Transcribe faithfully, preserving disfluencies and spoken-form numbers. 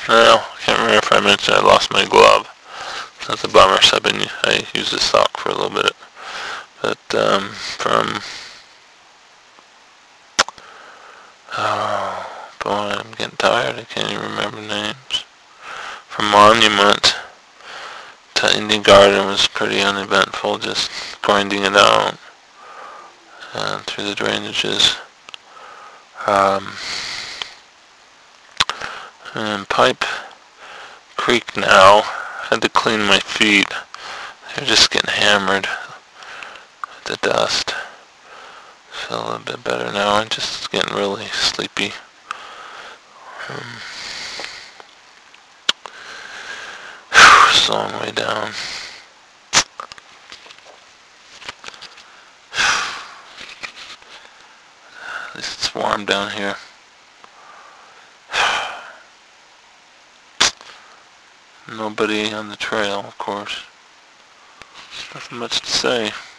Well, I can't remember if I mentioned I lost my glove. That's a bummer, so I've been, I used this sock for a little bit. But, um, from, oh, boy, I'm getting tired. I can't even remember names. From Monument to Indian Garden was pretty uneventful, just grinding it out uh, through the drainages. Um, and Pipe Creek now, I had to clean my feet. They're just getting hammered with the dust. Feel a little bit better now. I'm just getting really sleepy. Um, it's a long way down. At least it's warm down here. Nobody on the trail, of course. Nothing much to say.